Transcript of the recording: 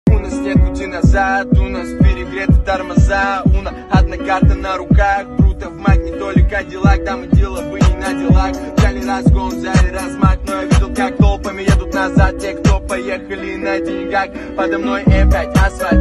У нас нет пути назад, у нас перегреты тормоза. Одна карта на руках, Бруто в маг, не то ли Кадиллак. Да мы дело бы не на делах. Взяли разгон, взяли размах, но я видел, как толпами едут назад те, кто поехали на деньгах. Подо мной М5 асфальт.